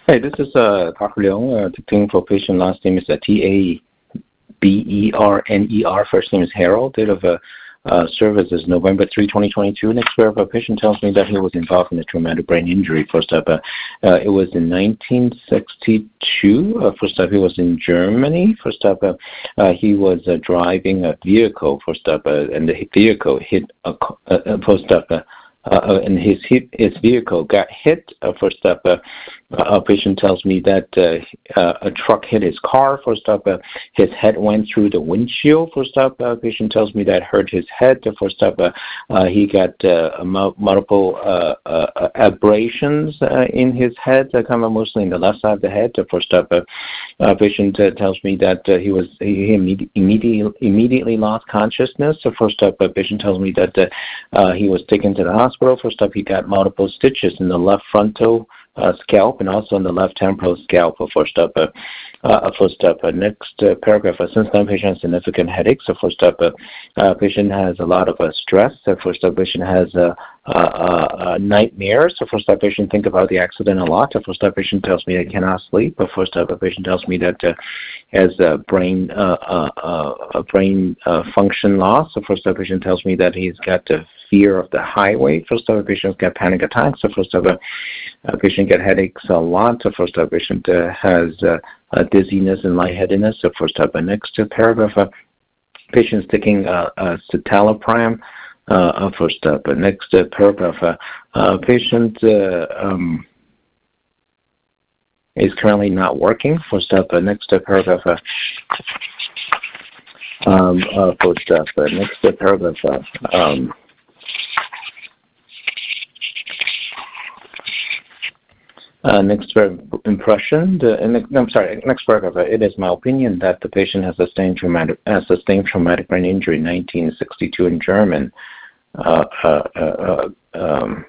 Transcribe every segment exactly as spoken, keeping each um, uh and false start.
Hey, this is uh, Doctor Leung, uh, dictating for patient. Last name is uh, T A B E R N E R. First name is Harold. Date of uh, uh, service is November third, twenty twenty-two. Next pair of a patient tells me that he was involved in a traumatic brain injury. First up, uh, uh, it was in nineteen sixty-two. Uh, first up, he was in Germany. First up, uh, uh, he was uh, driving a vehicle. First up, uh, and the vehicle hit a uh, uh, first up. Uh, Uh, and his hit, his vehicle got hit. Uh, first up, uh, a patient tells me that uh, uh, a truck hit his car. First up, uh, his head went through the windshield. First up, a uh, patient tells me that hurt his head. First up, uh, uh, he got uh, multiple uh, uh, abrasions uh, in his head, uh, kind of mostly in the left side of the head. First up, uh, a patient uh, tells me that uh, he was he immediately immediately, immediately lost consciousness. So first up, a patient tells me that uh, uh, he was taken to the hospital. First up, he got multiple stitches in the left frontal uh, scalp and also in the left temporal scalp. First up, uh, uh, first up, uh, next uh, paragraph. Uh, since then, patient has significant headaches. So first up, uh, uh, patient has a lot of uh, stress. So first up, patient has uh, uh, uh, nightmares. So first up, patient think about the accident a lot. So first up, patient tells me I cannot sleep. But first up, a patient tells me that uh, has a brain uh, uh, uh, a brain uh, function loss. So first up, patient tells me that he's got uh, fear of the highway. First up, a patient got panic attacks. So first up, a, a patient get headaches a lot. So first up, a patient uh, has uh, uh, dizziness and lightheadedness. So first up, uh, next uh, paragraph, uh, patient is taking uh, uh, citalopram. Uh, first up, uh, next uh, paragraph, uh, uh, patient uh, um, is currently not working. First up, uh, next uh, paragraph, uh, um, uh, first up, uh, next uh, paragraph, uh, um, Uh, next impression. The, I'm sorry. Next paragraph. It is my opinion that the patient has sustained traumatic, uh, sustained traumatic brain injury in nineteen sixty-two in German. Uh, uh, uh, um,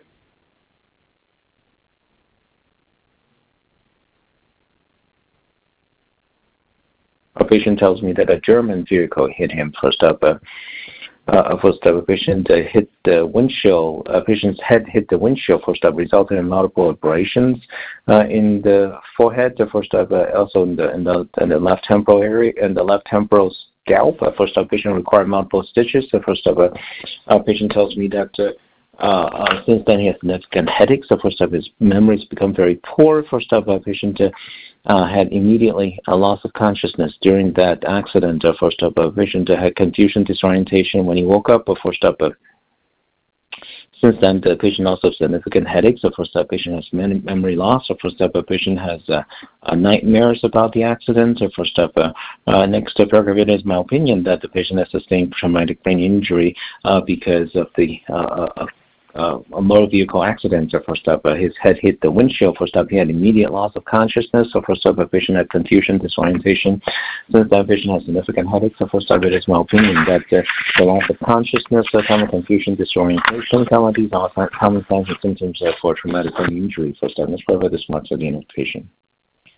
a patient tells me that a German vehicle hit him. First up. Uh, Uh, first up, a patient uh, hit the windshield. A patient's head hit the windshield. First up, resulted in multiple abrasions uh, in the forehead. The first up, uh, also in the in the in the left temporal area, in the left temporal scalp. Uh, first up, patient required multiple stitches. The first up, uh, a patient tells me that. Uh, Uh, uh, since then, he has significant headaches. So first up, his memories become very poor. First up, a patient uh, uh, had immediately a loss of consciousness during that accident. Uh, first up, a patient uh, had confusion, disorientation when he woke up. Uh, first up, uh, since then, the patient also has significant headaches. So first up, patient has memory loss. So first up, a patient has uh, uh, nightmares about the accident. So first up, uh, uh, next paragraph, it is my opinion that the patient has sustained traumatic brain injury uh, because of the uh, Uh, a motor vehicle accident. So first up, uh, his head hit the windshield. First up, he had immediate loss of consciousness. So first up, a patient had confusion, disorientation. Since that patient has significant headaches, so first up, it is my opinion that uh, the loss of consciousness, uh, common confusion, disorientation, common these are common signs and symptoms uh, for traumatic brain injury. First up, let's provide this much again of patient.